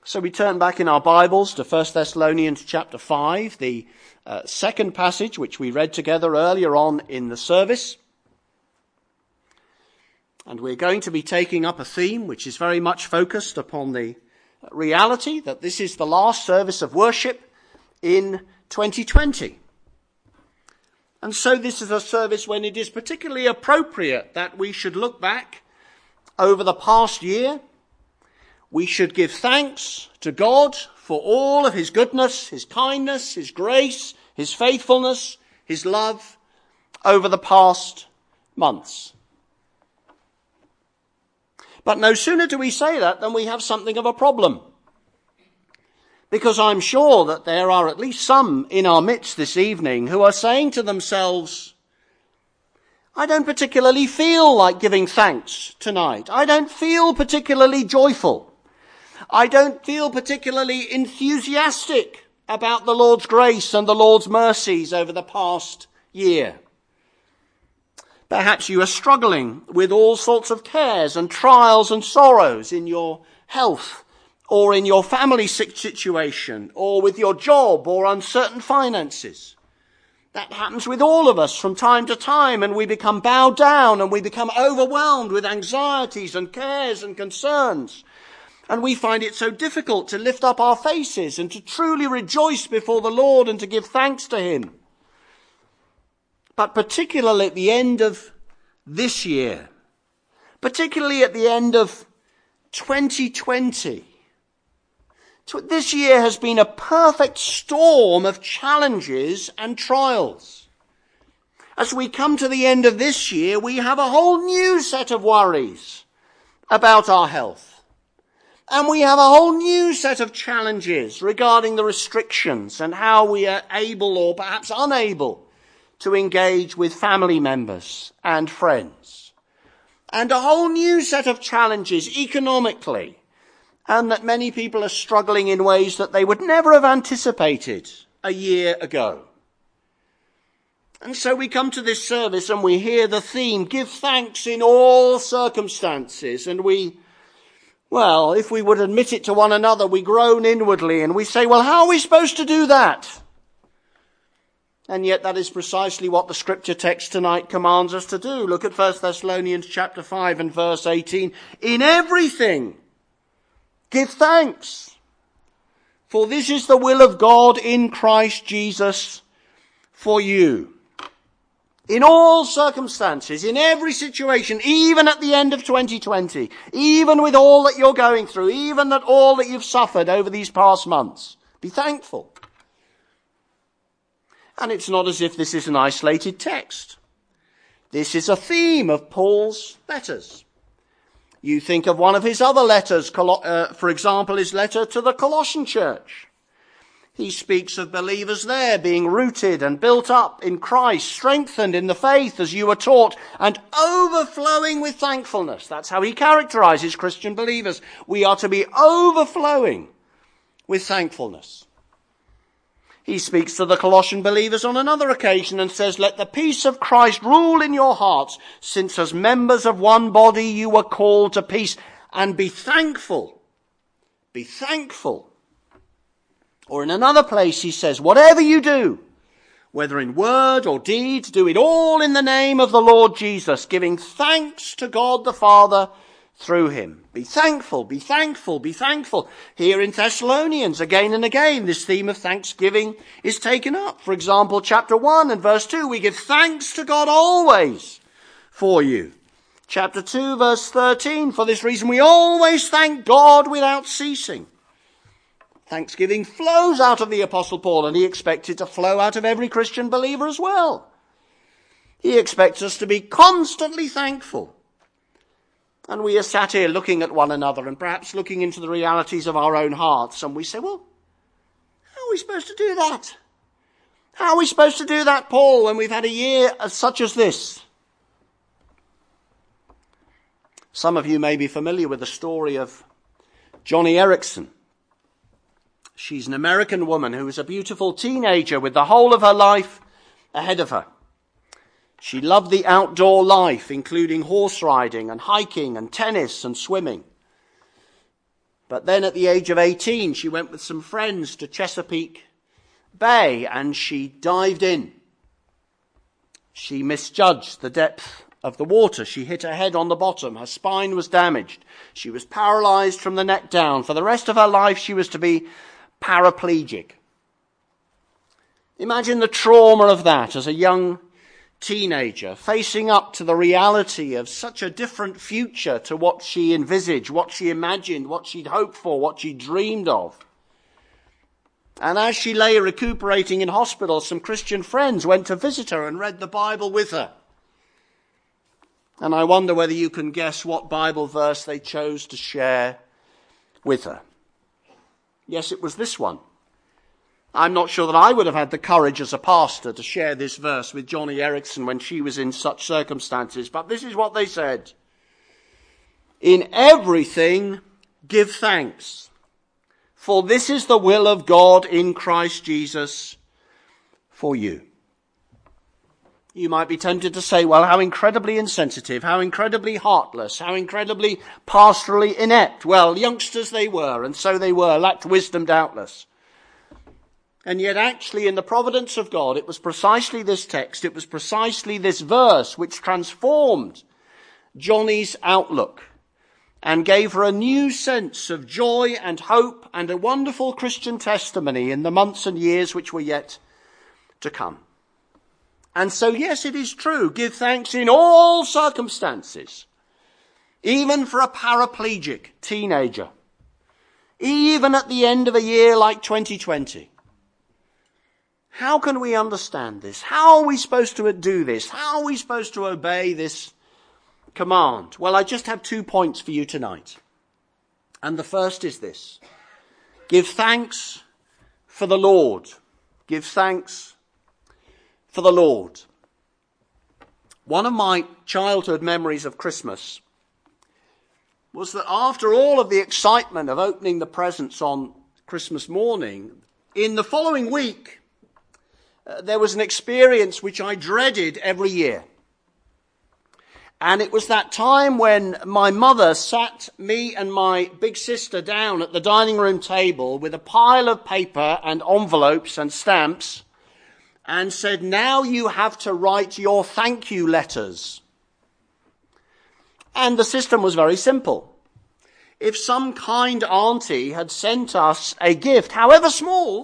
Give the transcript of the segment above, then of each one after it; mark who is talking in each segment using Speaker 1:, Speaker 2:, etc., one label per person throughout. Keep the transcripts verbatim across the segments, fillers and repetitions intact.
Speaker 1: So we turn back in our Bibles to First Thessalonians chapter five, the uh, second passage which we read together earlier on in the service. And we're going to be taking up a theme which is very much focused upon the reality that this is the last service of worship in twenty twenty. And so this is a service when it is particularly appropriate that we should look back over the past year. We should give thanks to God for all of his goodness, his kindness, his grace, his faithfulness, his love over the past months. But no sooner do we say that than we have something of a problem. Because I'm sure that there are at least some in our midst this evening who are saying to themselves, I don't particularly feel like giving thanks tonight. I don't feel particularly joyful. I don't feel particularly enthusiastic about the Lord's grace and the Lord's mercies over the past year. Perhaps you are struggling with all sorts of cares and trials and sorrows in your health or in your family situation or with your job or uncertain finances. That happens with all of us from time to time, and we become bowed down and we become overwhelmed with anxieties and cares and concerns. And we find it so difficult to lift up our faces and to truly rejoice before the Lord and to give thanks to him. But particularly at the end of this year, particularly at the end of twenty twenty, this year has been a perfect storm of challenges and trials. As we come to the end of this year, we have a whole new set of worries about our health. And we have a whole new set of challenges regarding the restrictions and how we are able or perhaps unable to engage with family members and friends. And a whole new set of challenges economically, and that many people are struggling in ways that they would never have anticipated a year ago. And so we come to this service and we hear the theme, give thanks in all circumstances, and we Well, if we would admit it to one another, we groan inwardly and we say, well, how are we supposed to do that? And yet that is precisely what the scripture text tonight commands us to do. Look at First Thessalonians chapter five and verse eighteen. In everything, give thanks, for this is the will of God in Christ Jesus for you. In all circumstances, in every situation, even at the end of twenty twenty, even with all that you're going through, even that all that you've suffered over these past months, be thankful. And it's not as if this is an isolated text. This is a theme of Paul's letters. You think of one of his other letters, for example, his letter to the Colossian church. He speaks of believers there being rooted and built up in Christ, strengthened in the faith as you were taught, and overflowing with thankfulness. That's how he characterizes Christian believers. We are to be overflowing with thankfulness. He speaks to the Colossian believers on another occasion and says, let the peace of Christ rule in your hearts, since as members of one body you were called to peace, and be thankful. Be thankful. Or in another place he says, whatever you do, whether in word or deed, do it all in the name of the Lord Jesus, giving thanks to God the Father through him. Be thankful, be thankful, be thankful. Here in Thessalonians, again and again, this theme of thanksgiving is taken up. For example, chapter one and verse two, we give thanks to God always for you. Chapter two, verse thirteen, for this reason we always thank God without ceasing. Thanksgiving flows out of the Apostle Paul, and he expects it to flow out of every Christian believer as well. He expects us to be constantly thankful. And we are sat here looking at one another and perhaps looking into the realities of our own hearts, and we say, well, how are we supposed to do that? How are we supposed to do that, Paul, when we've had a year as such as this? Some of you may be familiar with the story of Joni Eareckson. She's an American woman who was a beautiful teenager with the whole of her life ahead of her. She loved the outdoor life, including horse riding and hiking and tennis and swimming. But then at the age of eighteen, she went with some friends to Chesapeake Bay and she dived in. She misjudged the depth of the water. She hit her head on the bottom. Her spine was damaged. She was paralyzed from the neck down. For the rest of her life, she was to be paraplegic. Imagine the trauma of that as a young teenager, facing up to the reality of such a different future to what she envisaged, what she imagined, what she'd hoped for, what she dreamed of. And as she lay recuperating in hospital, some Christian friends went to visit her and read the Bible with her. And I wonder whether you can guess what Bible verse they chose to share with her. Yes, it was this one. I'm not sure that I would have had the courage as a pastor to share this verse with Johnny Erickson when she was in such circumstances, but this is what they said. In everything, give thanks, for this is the will of God in Christ Jesus for you. You might be tempted to say, well, how incredibly insensitive, how incredibly heartless, how incredibly pastorally inept. Well, youngsters they were, and so they were, lacked wisdom doubtless. And yet actually in the providence of God, it was precisely this text, it was precisely this verse which transformed Johnny's outlook and gave her a new sense of joy and hope and a wonderful Christian testimony in the months and years which were yet to come. And so yes, it is true, give thanks in all circumstances, even for a paraplegic teenager, even at the end of a year like twenty twenty. How can we understand this? How are we supposed to do this? How are we supposed to obey this command? Well, I just have two points for you tonight. And the first is this. Give thanks for the Lord. Give thanks for the Lord. One of my childhood memories of Christmas was that after all of the excitement of opening the presents on Christmas morning, in the following week, Uh, there was an experience which I dreaded every year. And it was that time when my mother sat me and my big sister down at the dining room table with a pile of paper and envelopes and stamps and said, now you have to write your thank you letters. And the system was very simple. If some kind auntie had sent us a gift, however small,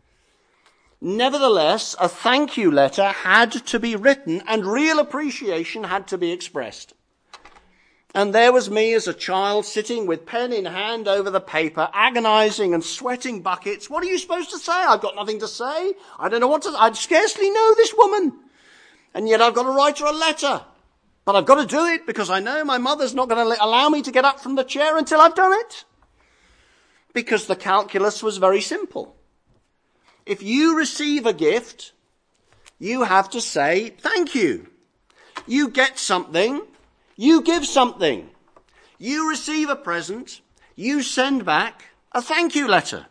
Speaker 1: nevertheless, a thank you letter had to be written and real appreciation had to be expressed. And there was me as a child sitting with pen in hand over the paper, agonizing and sweating buckets. What are you supposed to say? I've got nothing to say. I don't know what to, I'd scarcely know this woman. And yet I've got to write her a letter. But I've got to do it because I know my mother's not going to allow me to get up from the chair until I've done it. Because the calculus was very simple. If you receive a gift, you have to say thank you. You get something, you give something. You receive a present, you send back a thank you letter.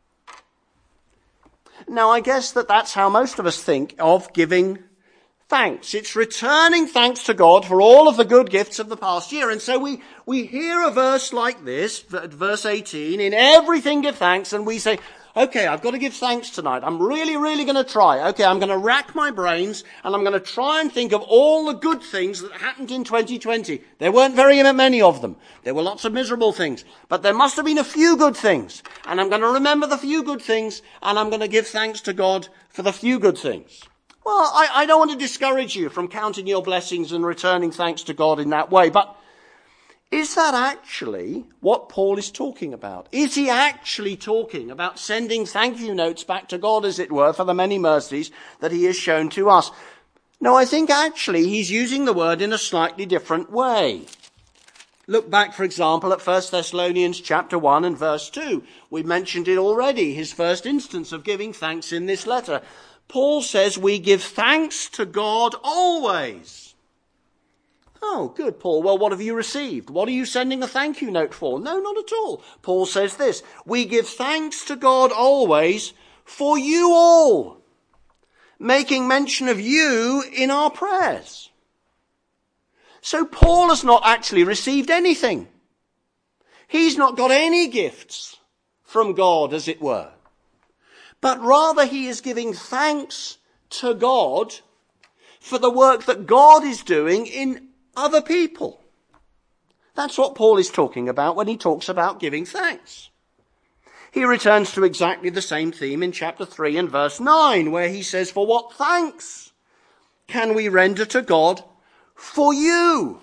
Speaker 1: Now, I guess that that's how most of us think of giving thanks. It's returning thanks to God for all of the good gifts of the past year. And so we, we hear a verse like this, verse eighteen, in everything give thanks, and we say, okay, I've got to give thanks tonight. I'm really, really going to try. Okay, I'm going to rack my brains and I'm going to try and think of all the good things that happened in twenty twenty. There weren't very many of them. There were lots of miserable things. But there must have been a few good things. And I'm going to remember the few good things and I'm going to give thanks to God for the few good things. Well, I, I don't want to discourage you from counting your blessings and returning thanks to God in that way. But is that actually what Paul is talking about? Is he actually talking about sending thank you notes back to God, as it were, for the many mercies that he has shown to us? No, I think actually he's using the word in a slightly different way. Look back, for example, at First Thessalonians chapter one and verse two. We mentioned it already, his first instance of giving thanks in this letter. Paul says we give thanks to God always. Oh, good, Paul. Well, what have you received? What are you sending a thank you note for? No, not at all. Paul says this, we give thanks to God always for you all, making mention of you in our prayers. So Paul has not actually received anything. He's not got any gifts from God, as it were. But rather he is giving thanks to God for the work that God is doing in other people. That's what Paul is talking about when he talks about giving thanks. He returns to exactly the same theme in chapter three and verse nine, where he says, "For what thanks can we render to God for you?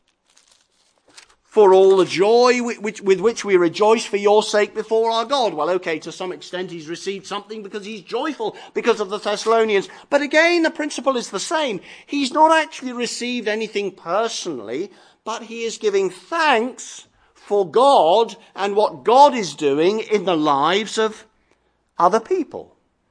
Speaker 1: For all the joy with which we rejoice for your sake before our God." Well, okay, to some extent he's received something because he's joyful because of the Thessalonians. But again, the principle is the same. He's not actually received anything personally, but he is giving thanks for God and what God is doing in the lives of other people.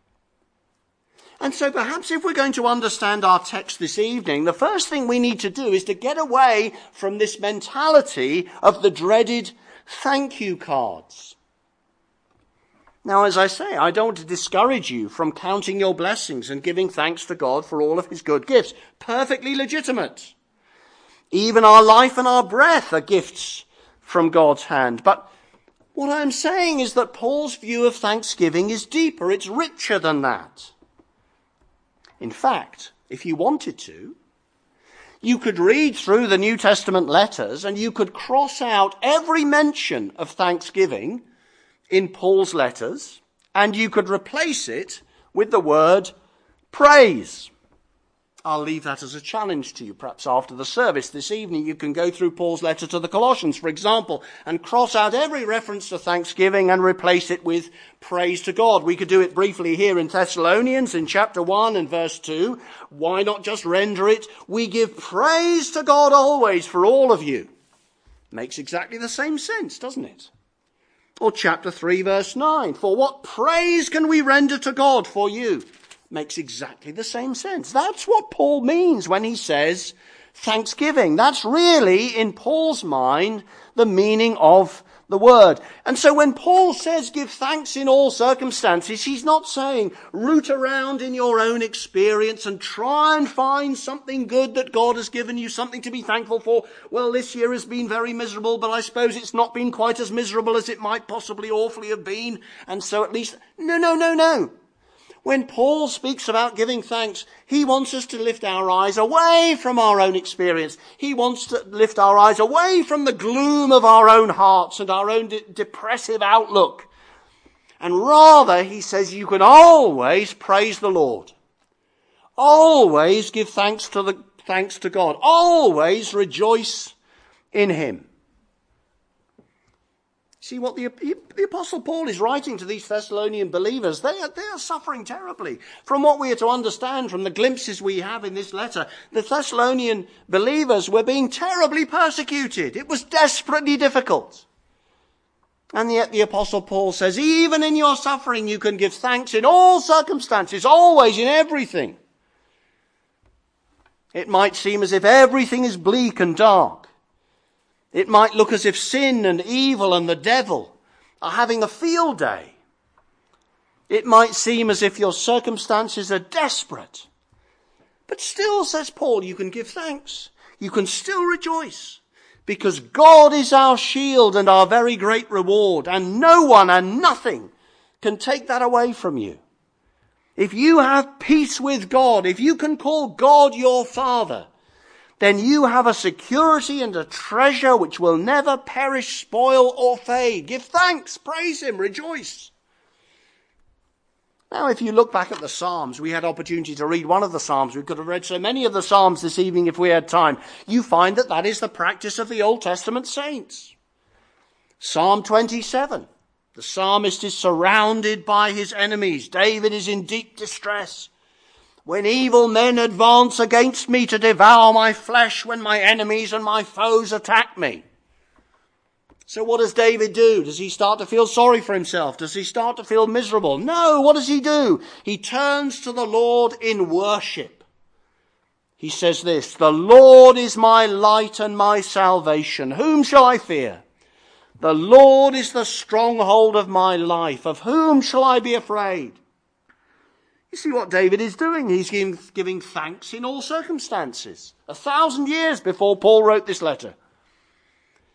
Speaker 1: And so perhaps if we're going to understand our text this evening, the first thing we need to do is to get away from this mentality of the dreaded thank you cards. Now, as I say, I don't want to discourage you from counting your blessings and giving thanks to God for all of his good gifts. Perfectly legitimate. Even our life and our breath are gifts from God's hand. But what I'm saying is that Paul's view of thanksgiving is deeper. It's richer than that. In fact, if you wanted to, you could read through the New Testament letters and you could cross out every mention of thanksgiving in Paul's letters and you could replace it with the word praise. I'll leave that as a challenge to you. Perhaps after the service this evening, you can go through Paul's letter to the Colossians, for example, and cross out every reference to thanksgiving and replace it with praise to God. We could do it briefly here in Thessalonians in chapter one and verse two. Why not just render it, "We give praise to God always for all of you"? Makes exactly the same sense, doesn't it? Or chapter three, verse nine. "For what praise can we render to God for you?" Makes exactly the same sense. That's what Paul means when he says thanksgiving. That's really, in Paul's mind, the meaning of the word. And so when Paul says give thanks in all circumstances, he's not saying root around in your own experience and try and find something good that God has given you, something to be thankful for. Well, this year has been very miserable, but I suppose it's not been quite as miserable as it might possibly awfully have been. And so at least, no, no, no, no. When Paul speaks about giving thanks, he wants us to lift our eyes away from our own experience. He wants to lift our eyes away from the gloom of our own hearts and our own de- depressive outlook. And rather, he says, you can always praise the Lord. Always give thanks to the thanks to God. Always rejoice in him. See what the, the Apostle Paul is writing to these Thessalonian believers. They are, they are suffering terribly. From what we are to understand from the glimpses we have in this letter, the Thessalonian believers were being terribly persecuted. It was desperately difficult. And yet the Apostle Paul says, even in your suffering you can give thanks in all circumstances, always, in everything. It might seem as if everything is bleak and dark. It might look as if sin and evil and the devil are having a field day. It might seem as if your circumstances are desperate. But still, says Paul, you can give thanks. You can still rejoice. Because God is our shield and our very great reward. And no one and nothing can take that away from you. If you have peace with God, if you can call God your Father, then you have a security and a treasure which will never perish, spoil, or fade. Give thanks, praise him, rejoice. Now, if you look back at the Psalms, we had opportunity to read one of the Psalms. We could have read so many of the Psalms this evening if we had time. You find that that is the practice of the Old Testament saints. Psalm twenty-seven. The psalmist is surrounded by his enemies. David is in deep distress. When evil men advance against me to devour my flesh, when my enemies and my foes attack me. So what does David do? Does he start to feel sorry for himself? Does he start to feel miserable? No, what does he do? He turns to the Lord in worship. He says this, "The Lord is my light and my salvation. Whom shall I fear? The Lord is the stronghold of my life. Of whom shall I be afraid?" You see what David is doing? He's giving, giving thanks in all circumstances. A thousand years before Paul wrote this letter.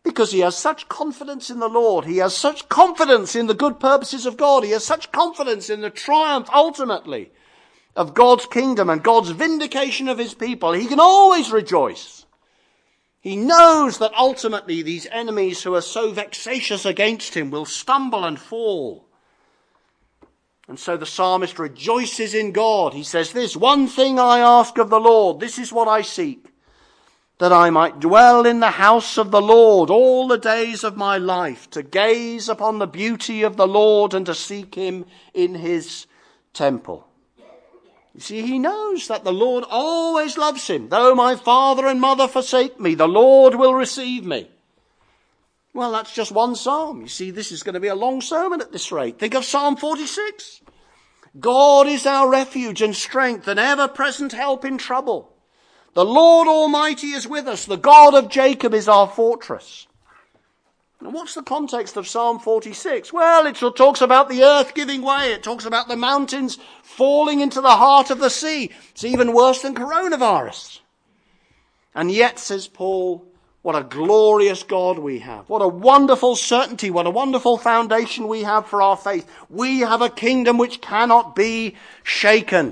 Speaker 1: Because he has such confidence in the Lord. He has such confidence in the good purposes of God. He has such confidence in the triumph, ultimately, of God's kingdom and God's vindication of his people. He can always rejoice. He knows that ultimately these enemies who are so vexatious against him will stumble and fall. And so the psalmist rejoices in God. He says this, "One thing I ask of the Lord, this is what I seek, that I might dwell in the house of the Lord all the days of my life, to gaze upon the beauty of the Lord and to seek him in his temple." You see, he knows that the Lord always loves him. "Though my father and mother forsake me, the Lord will receive me." Well, that's just one psalm. You see, this is going to be a long sermon at this rate. Think of Psalm forty-six. "God is our refuge and strength, an ever-present help in trouble. The Lord Almighty is with us. The God of Jacob is our fortress." And what's the context of Psalm forty-six? Well, it talks about the earth giving way. It talks about the mountains falling into the heart of the sea. It's even worse than coronavirus. And yet, says Paul, what a glorious God we have. What a wonderful certainty. What a wonderful foundation we have for our faith. We have a kingdom which cannot be shaken.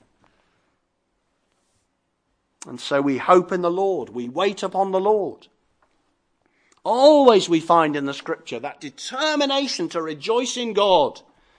Speaker 1: And so we hope in the Lord. We wait upon the Lord. Always we find in the scripture that determination to rejoice in God.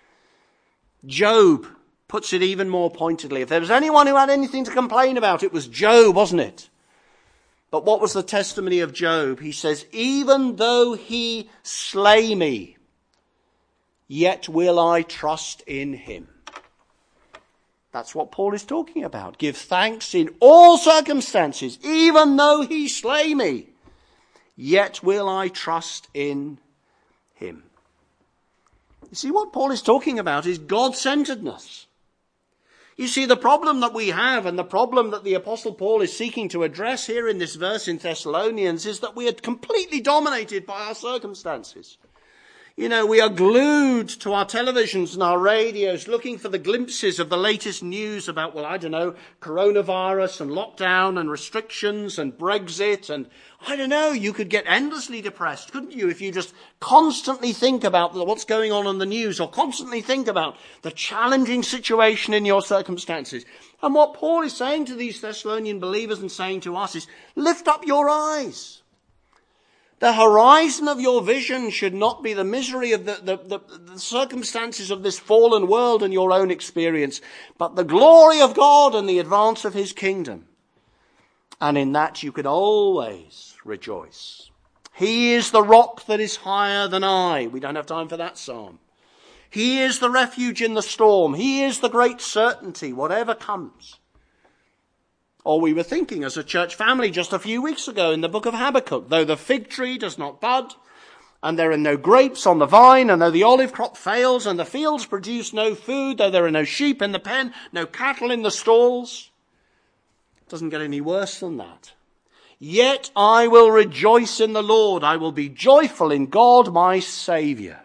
Speaker 1: Job puts it even more pointedly. If there was anyone who had anything to complain about, it was Job, wasn't it? But what was the testimony of Job? He says, "Even though he slay me, yet will I trust in him." That's what Paul is talking about. Give thanks in all circumstances, even though he slay me, yet will I trust in him. You see, what Paul is talking about is God-centeredness. You see, the problem that we have and the problem that the Apostle Paul is seeking to address here in this verse in Thessalonians is that we are completely dominated by our circumstances. You know, we are glued to our televisions and our radios looking for the glimpses of the latest news about, well, I don't know, coronavirus and lockdown and restrictions and Brexit. And I don't know, you could get endlessly depressed, couldn't you, if you just constantly think about what's going on in the news or constantly think about the challenging situation in your circumstances. And what Paul is saying to these Thessalonian believers and saying to us is, lift up your eyes. The horizon of your vision should not be the misery of the, the, the, the circumstances of this fallen world and your own experience, but the glory of God and the advance of his kingdom. And in that you can always rejoice. He is the rock that is higher than I. We don't have time for that psalm. He is the refuge in the storm. He is the great certainty, whatever comes. Or we were thinking as a church family just a few weeks ago in the book of Habakkuk, though the fig tree does not bud, and there are no grapes on the vine, and though the olive crop fails, and the fields produce no food, though there are no sheep in the pen, no cattle in the stalls. It doesn't get any worse than that. Yet I will rejoice in the Lord. I will be joyful in God my Saviour.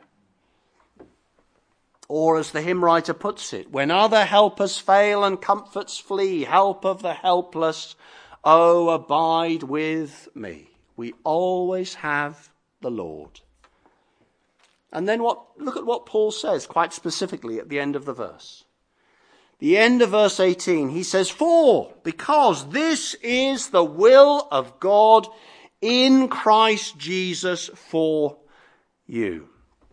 Speaker 1: Or as the hymn writer puts it, when other helpers fail and comforts flee, help of the helpless, oh, abide with me. We always have the Lord. And then what? Look at what Paul says quite specifically at the end of the verse. The end of verse eighteen, he says, "For, because this is the will of God in Christ Jesus for you."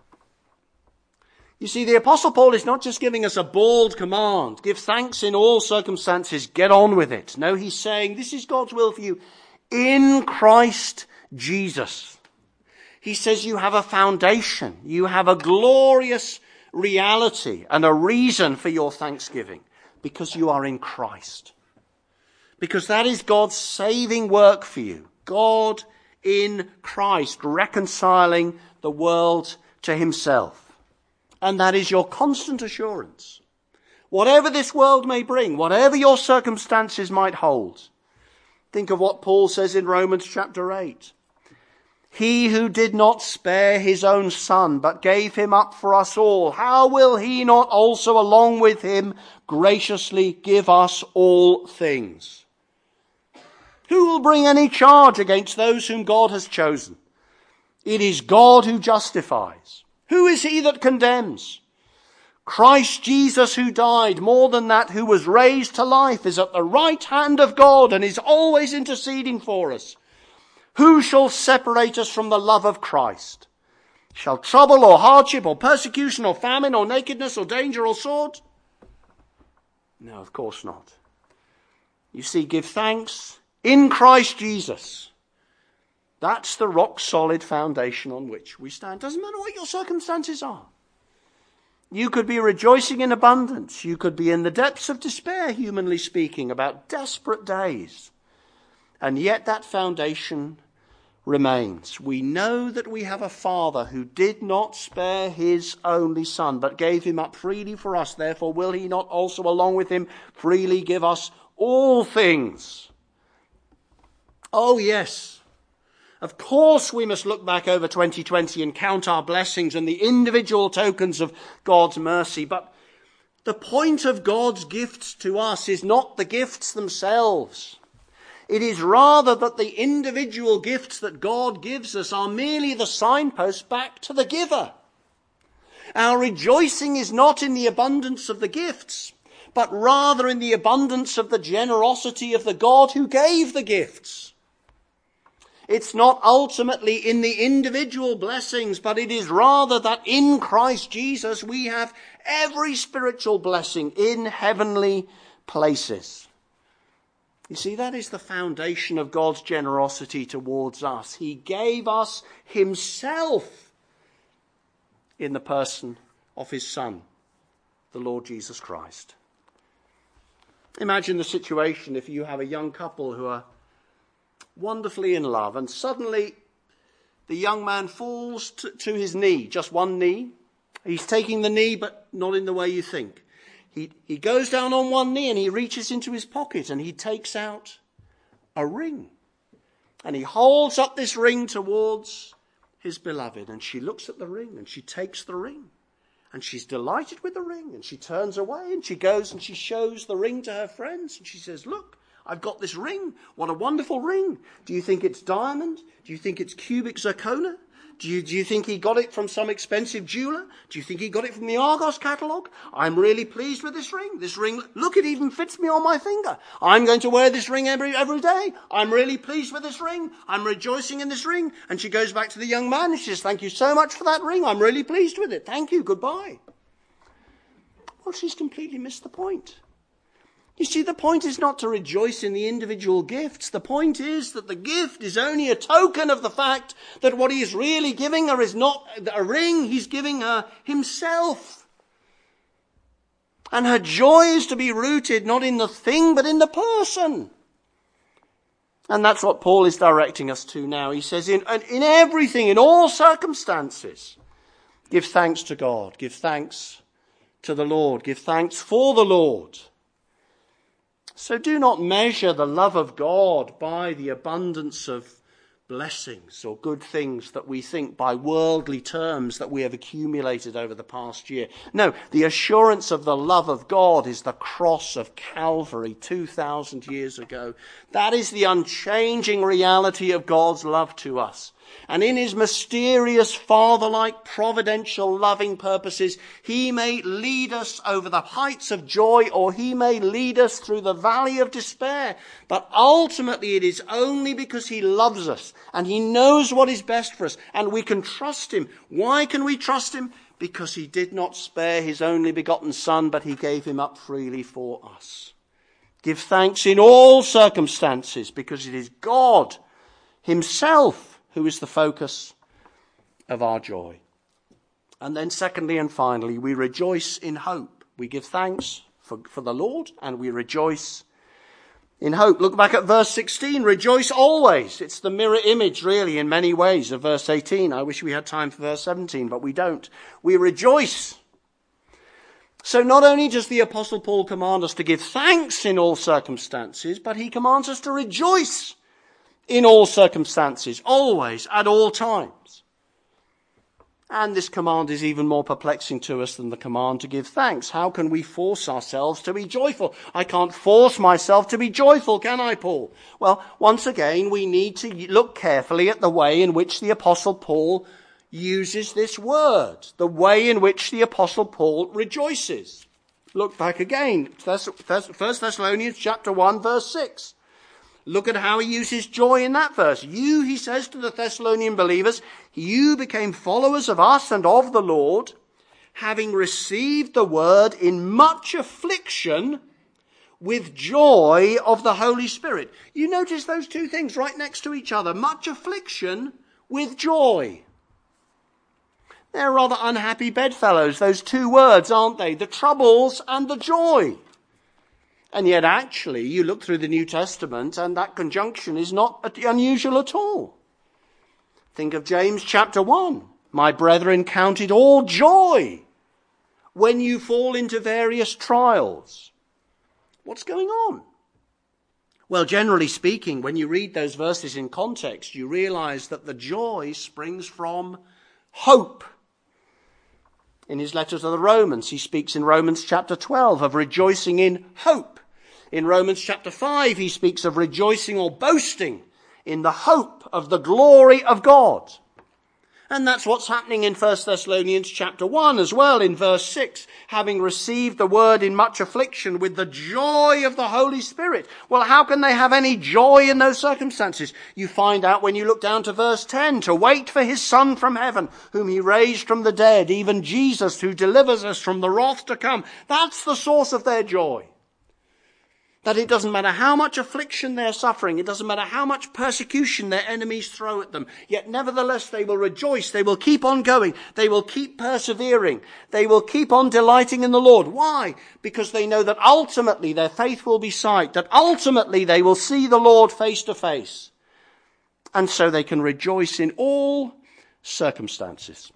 Speaker 1: You see, the Apostle Paul is not just giving us a bald command, give thanks in all circumstances, get on with it. No, he's saying this is God's will for you in Christ Jesus. He says you have a foundation, you have a glorious reality and a reason for your thanksgiving because you are in Christ. Because that is God's saving work for you. God in Christ reconciling the world to himself. And that is your constant assurance. Whatever this world may bring, whatever your circumstances might hold. Think of what Paul says in Romans chapter eight. He who did not spare his own son, but gave him up for us all, how will he not also along with him graciously give us all things? Who will bring any charge against those whom God has chosen? It is God who justifies. Who is he that condemns? Christ Jesus, who died, more than that, who was raised to life, is at the right hand of God and is always interceding for us. Who shall separate us from the love of Christ? Shall trouble or hardship or persecution or famine or nakedness or danger or sword? No, of course not. You see, give thanks in Christ Jesus. That's the rock solid foundation on which we stand. Doesn't matter what your circumstances are. You could be rejoicing in abundance. You could be in the depths of despair, humanly speaking, about desperate days. And yet that foundation remains. We know that we have a Father who did not spare his only Son, but gave him up freely for us. Therefore will he not also along with him freely give us all things? Oh yes. Of course we must look back over twenty twenty and count our blessings and the individual tokens of God's mercy. But the point of God's gifts to us is not the gifts themselves. It is rather that the individual gifts that God gives us are merely the signpost back to the giver. Our rejoicing is not in the abundance of the gifts, but rather in the abundance of the generosity of the God who gave the gifts. It's not ultimately in the individual blessings, but it is rather that in Christ Jesus we have every spiritual blessing in heavenly places. You see, that is the foundation of God's generosity towards us. He gave us himself in the person of his Son, the Lord Jesus Christ. Imagine the situation if you have a young couple who are wonderfully in love, and suddenly the young man falls to, to his knee, just one knee. He's taking the knee, but not in the way you think. He, he goes down on one knee and he reaches into his pocket and he takes out a ring. And he holds up this ring towards his beloved, and she looks at the ring and she takes the ring. And she's delighted with the ring, and she turns away and she goes and she shows the ring to her friends and she says, "Look, I've got this ring. What a wonderful ring. Do you think it's diamond? Do you think it's cubic zirconia? Do you, do you think he got it from some expensive jeweler? Do you think he got it from the Argos catalogue? I'm really pleased with this ring. This ring, look, it even fits me on my finger. I'm going to wear this ring every, every day. I'm really pleased with this ring. I'm rejoicing in this ring." And she goes back to the young man and she says, "Thank you so much for that ring. I'm really pleased with it. Thank you. Goodbye." Well, she's completely missed the point. You see, the point is not to rejoice in the individual gifts. The point is that the gift is only a token of the fact that what he is really giving her is not a ring, he's giving her himself. And her joy is to be rooted not in the thing, but in the person. And that's what Paul is directing us to now. He says, in, in everything, in all circumstances, give thanks to God, give thanks to the Lord, give thanks for the Lord. So do not measure the love of God by the abundance of blessings or good things that we think by worldly terms that we have accumulated over the past year. No, the assurance of the love of God is the cross of Calvary two thousand years ago. That is the unchanging reality of God's love to us. And in his mysterious, father-like, providential, loving purposes, he may lead us over the heights of joy, or he may lead us through the valley of despair. But ultimately it is only because he loves us and he knows what is best for us, and we can trust him. Why can we trust him? Because he did not spare his only begotten Son, but he gave him up freely for us. Give thanks in all circumstances, because it is God himself who is the focus of our joy. And then secondly and finally, we rejoice in hope. We give thanks for, for the Lord, and we rejoice in hope. Look back at verse sixteen. Rejoice always. It's the mirror image, really, in many ways, of verse eighteen. I wish we had time for verse seventeen, but we don't. We rejoice. So not only does the Apostle Paul command us to give thanks in all circumstances, but he commands us to rejoice in all circumstances, always, at all times. And this command is even more perplexing to us than the command to give thanks. How can we force ourselves to be joyful? I can't force myself to be joyful, can I, Paul? Well, once again, we need to look carefully at the way in which the Apostle Paul uses this word, the way in which the Apostle Paul rejoices. Look back again, First Thessalonians chapter one, verse six. Look at how he uses joy in that verse. You, he says to the Thessalonian believers, you became followers of us and of the Lord, having received the word in much affliction with joy of the Holy Spirit. You notice those two things right next to each other. Much affliction with joy. They're rather unhappy bedfellows, those two words, aren't they? The troubles and the joy. And yet actually, you look through the New Testament and that conjunction is not unusual at all. Think of James chapter one. My brethren, count it all joy when you fall into various trials. What's going on? Well, generally speaking, when you read those verses in context, you realize that the joy springs from hope. In his letter to the Romans, he speaks in Romans chapter twelve of rejoicing in hope. In Romans chapter five, he speaks of rejoicing or boasting in the hope of the glory of God. And that's what's happening in First Thessalonians chapter one as well, in verse six, having received the word in much affliction with the joy of the Holy Spirit. Well, how can they have any joy in those circumstances? You find out when you look down to verse ten, to wait for his Son from heaven, whom he raised from the dead, even Jesus, who delivers us from the wrath to come. That's the source of their joy. That it doesn't matter how much affliction they're suffering, it doesn't matter how much persecution their enemies throw at them, yet nevertheless they will rejoice, they will keep on going, they will keep persevering, they will keep on delighting in the Lord. Why? Because they know that ultimately their faith will be sight, that ultimately they will see the Lord face to face. And so they can rejoice in all circumstances.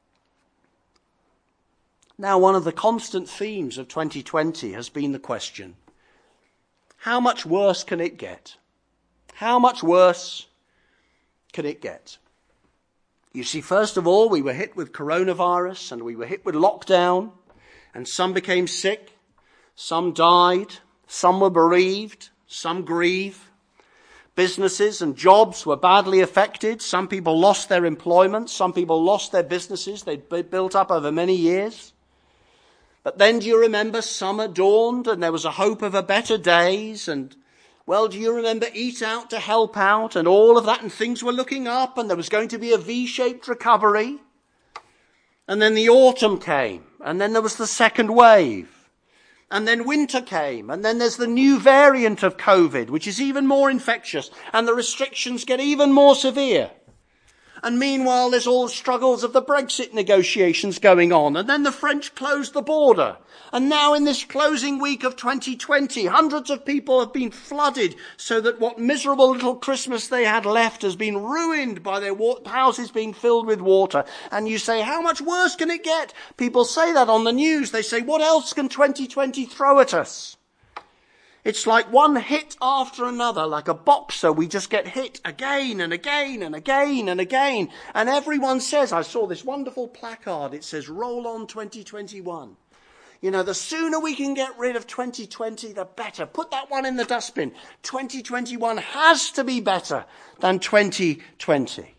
Speaker 1: Now, one of the constant themes of twenty twenty has been the question, how much worse can it get? How much worse can it get? You see, first of all, we were hit with coronavirus and we were hit with lockdown, and some became sick, some died, some were bereaved, some grieve. Businesses and jobs were badly affected. Some people lost their employment. Some people lost their businesses they'd built up over many years. But then do you remember summer dawned and there was a hope of a better days, and well, do you remember Eat Out to Help Out and all of that, and things were looking up and there was going to be a V-shaped recovery? And then the autumn came, and then there was the second wave, and then winter came, and then there's the new variant of COVID, which is even more infectious, and the restrictions get even more severe. And meanwhile, there's all the struggles of the Brexit negotiations going on. And then the French closed the border. And now in this closing week of twenty twenty, hundreds of people have been flooded so that what miserable little Christmas they had left has been ruined by their wa- houses being filled with water. And you say, how much worse can it get? People say that on the news. They say, what else can twenty twenty throw at us? It's like one hit after another, like a boxer. We just get hit again and again and again and again. And everyone says, I saw this wonderful placard. It says, roll on twenty twenty-one. You know, the sooner we can get rid of twenty twenty, the better. Put that one in the dustbin. twenty twenty-one has to be better than twenty twenty.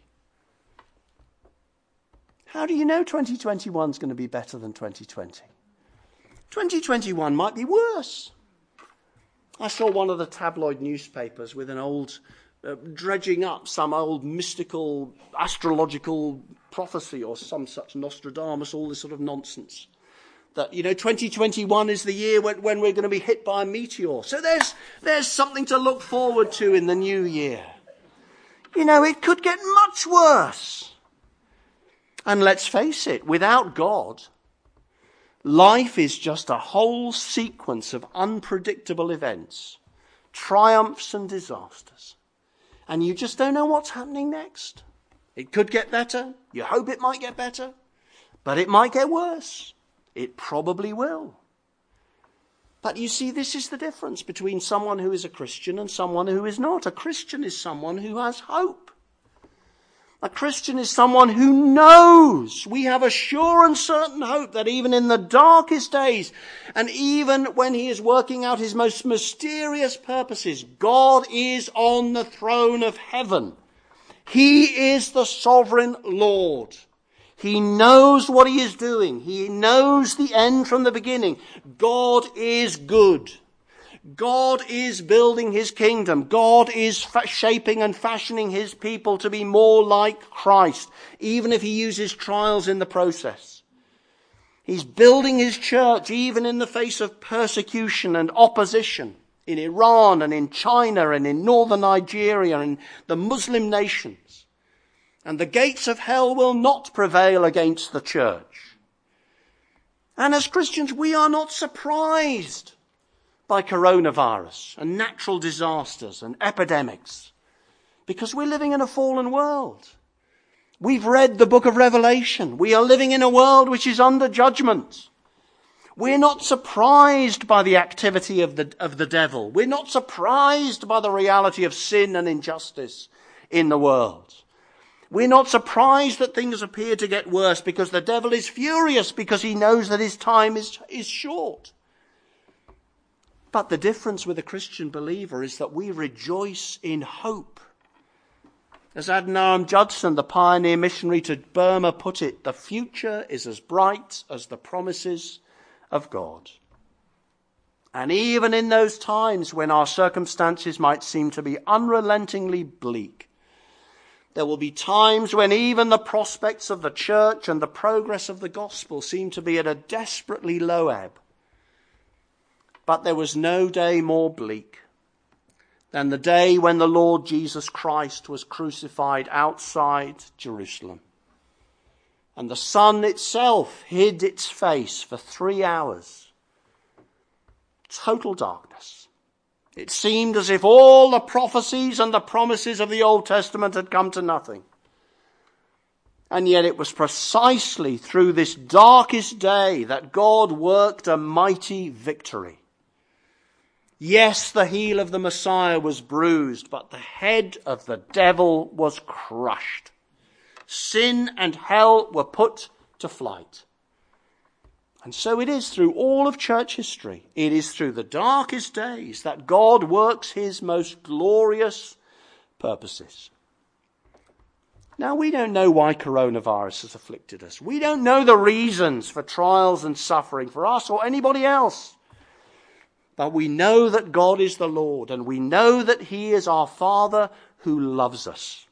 Speaker 1: How do you know twenty twenty-one is going to be better than twenty twenty? twenty twenty-one might be worse. I saw one of the tabloid newspapers with an old, uh, dredging up some old mystical, astrological prophecy or some such Nostradamus, all this sort of nonsense. That, you know, twenty twenty-one is the year when, when we're going to be hit by a meteor. So there's, there's something to look forward to in the new year. You know, it could get much worse. And let's face it, without God, life is just a whole sequence of unpredictable events, triumphs and disasters. And you just don't know what's happening next. It could get better. You hope it might get better. But it might get worse. It probably will. But you see, this is the difference between someone who is a Christian and someone who is not. A Christian is someone who has hope. A Christian is someone who knows. We have a sure and certain hope that even in the darkest days, and even when he is working out his most mysterious purposes, God is on the throne of heaven. He is the sovereign Lord. He knows what he is doing. He knows the end from the beginning. God is good. God is building his kingdom. God is fa- shaping and fashioning his people to be more like Christ, even if he uses trials in the process. He's building his church even in the face of persecution and opposition in Iran and in China and in northern Nigeria and the Muslim nations. And the gates of hell will not prevail against the church. And as Christians, we are not surprised by coronavirus and natural disasters and epidemics, because we're living in a fallen world. We've read the book of Revelation. We are living in a world which is under judgment. We're not surprised by the activity of the, of the devil. We're not surprised by the reality of sin and injustice in the world. We're not surprised that things appear to get worse, because the devil is furious because he knows that his time is, is short. But the difference with a Christian believer is that we rejoice in hope. As Adoniram Judson, the pioneer missionary to Burma, put it, the future is as bright as the promises of God. And even in those times when our circumstances might seem to be unrelentingly bleak, there will be times when even the prospects of the church and the progress of the gospel seem to be at a desperately low ebb. But there was no day more bleak than the day when the Lord Jesus Christ was crucified outside Jerusalem. And the sun itself hid its face for three hours. Total darkness. It seemed as if all the prophecies and the promises of the Old Testament had come to nothing. And yet it was precisely through this darkest day that God worked a mighty victory. Yes, the heel of the Messiah was bruised, but the head of the devil was crushed. Sin and hell were put to flight. And so it is through all of church history. It is through the darkest days that God works his most glorious purposes. Now, we don't know why coronavirus has afflicted us. We don't know the reasons for trials and suffering for us or anybody else. But we know that God is the Lord, and we know that he is our Father who loves us.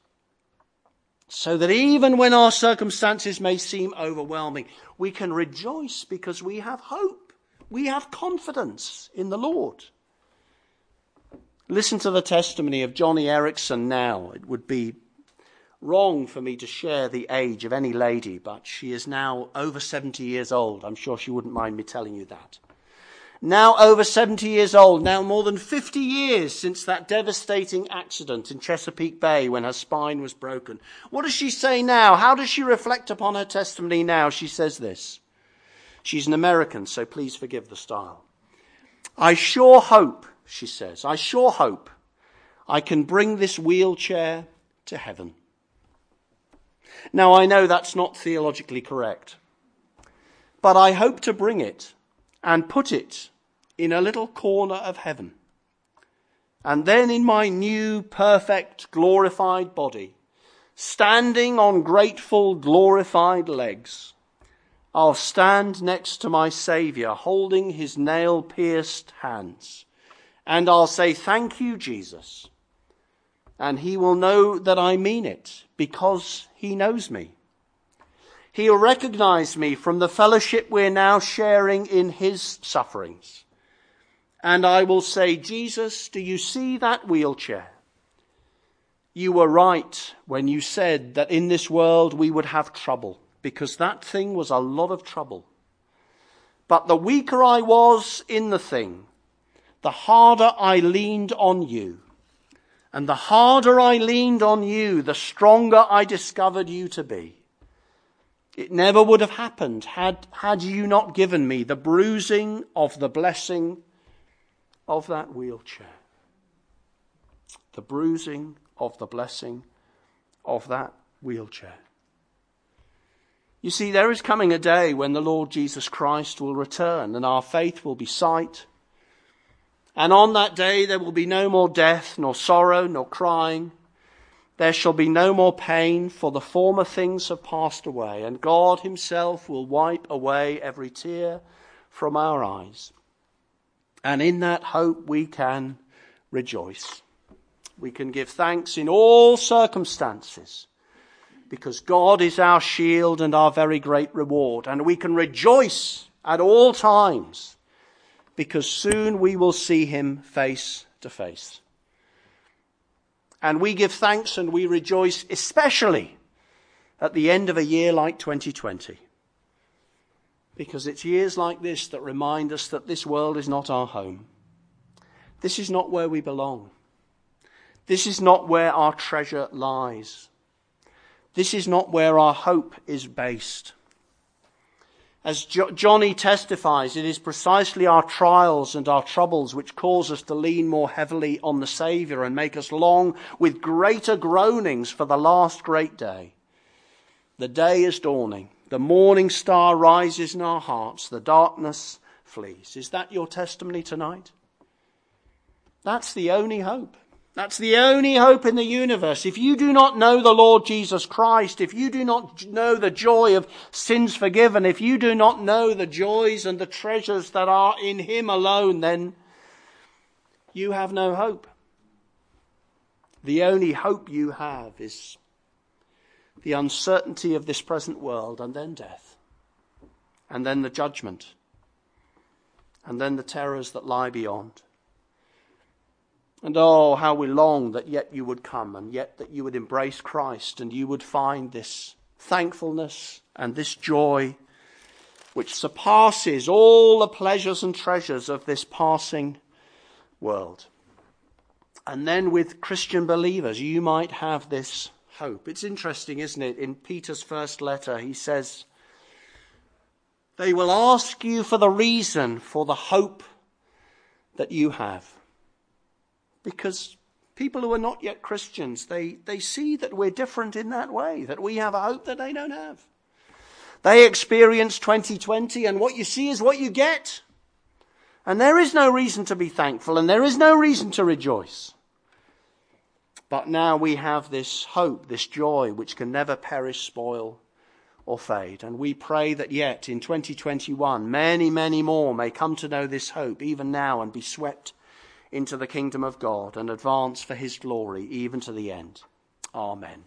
Speaker 1: So that even when our circumstances may seem overwhelming, we can rejoice because we have hope. We have confidence in the Lord. Listen to the testimony of Johnny Erickson now. It would be wrong for me to share the age of any lady, but she is now over seventy years old. I'm sure she wouldn't mind me telling you that. Now over seventy years old, now more than fifty years since that devastating accident in Chesapeake Bay when her spine was broken. What does she say now? How does she reflect upon her testimony now? She says this. She's an American, so please forgive the style. I sure hope, she says, I sure hope I can bring this wheelchair to heaven. Now, I know that's not theologically correct, but I hope to bring it and put it in a little corner of heaven. And then in my new, perfect, glorified body, standing on grateful, glorified legs, I'll stand next to my Saviour, holding his nail-pierced hands. And I'll say, thank you, Jesus. And he will know that I mean it, because he knows me. He'll recognize me from the fellowship we're now sharing in his sufferings. And I will say, Jesus, do you see that wheelchair? You were right when you said that in this world we would have trouble, because that thing was a lot of trouble. But the weaker I was in the thing, the harder I leaned on you. And the harder I leaned on you, the stronger I discovered you to be. It never would have happened had, had you not given me the bruising of the blessing of that wheelchair. The bruising of the blessing of that wheelchair. You see, there is coming a day when the Lord Jesus Christ will return and our faith will be sight. And on that day there will be no more death, nor sorrow, nor crying. There shall be no more pain, for the former things have passed away, and God himself will wipe away every tear from our eyes. And in that hope we can rejoice. We can give thanks in all circumstances, because God is our shield and our very great reward. And we can rejoice at all times, because soon we will see him face to face. And we give thanks and we rejoice especially at the end of a year like twenty twenty. Because it's years like this that remind us that this world is not our home. This is not where we belong. This is not where our treasure lies. This is not where our hope is based. As jo- Johnny testifies, it is precisely our trials and our troubles which cause us to lean more heavily on the Saviour and make us long with greater groanings for the last great day. The day is dawning. The morning star rises in our hearts. The darkness flees. Is that your testimony tonight? That's the only hope. That's the only hope in the universe. If you do not know the Lord Jesus Christ, if you do not know the joy of sins forgiven, if you do not know the joys and the treasures that are in him alone, then you have no hope. The only hope you have is the uncertainty of this present world, and then death, and then the judgment, and then the terrors that lie beyond. And oh, how we long that yet you would come, and yet that you would embrace Christ, and you would find this thankfulness and this joy which surpasses all the pleasures and treasures of this passing world. And then with Christian believers, you might have this hope. It's interesting, isn't it? In Peter's first letter, he says, they will ask you for the reason for the hope that you have. Because people who are not yet Christians, they, they see that we're different in that way, that we have a hope that they don't have. They experience twenty twenty, and what you see is what you get. And there is no reason to be thankful, and there is no reason to rejoice. But now we have this hope, this joy, which can never perish, spoil, or fade. And we pray that yet in twenty twenty-one, many, many more may come to know this hope, even now, and be swept into the kingdom of God and advance for his glory, even to the end. Amen.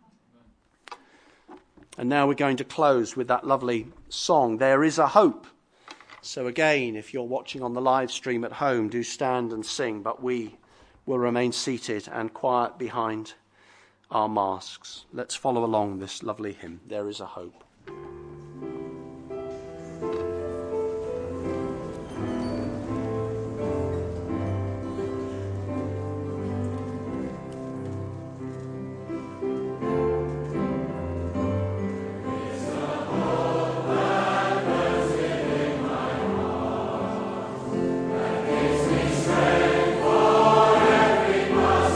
Speaker 1: And now we're going to close with that lovely song, There Is a Hope. So again, if you're watching on the live stream at home, do stand and sing, but we will remain seated and quiet behind our masks. Let's follow along this lovely hymn, There Is a Hope.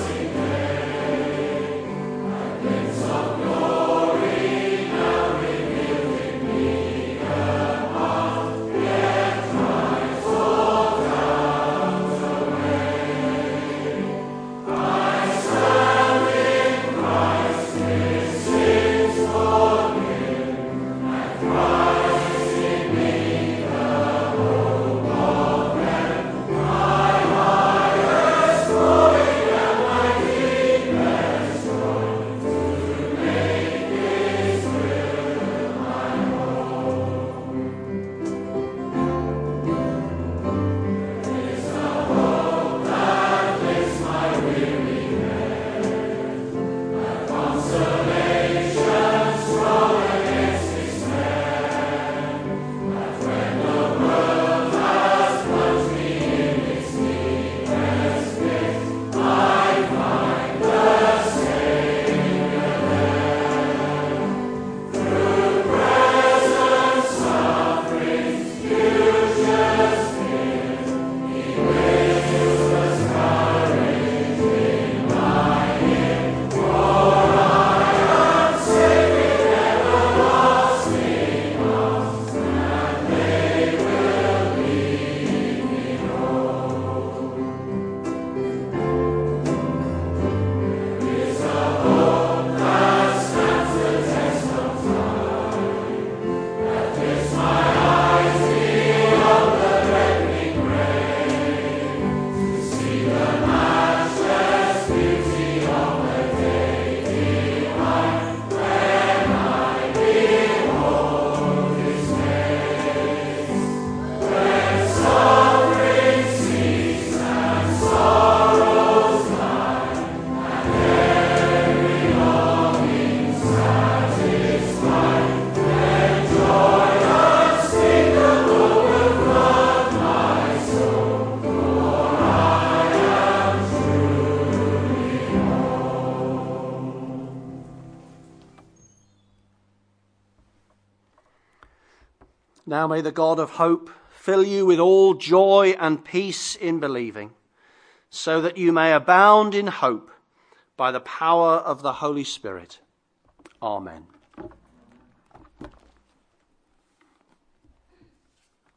Speaker 2: Glory now
Speaker 1: Now may the God of hope fill you with all joy and peace in believing, so that you may abound in hope by the power of the Holy Spirit. Amen.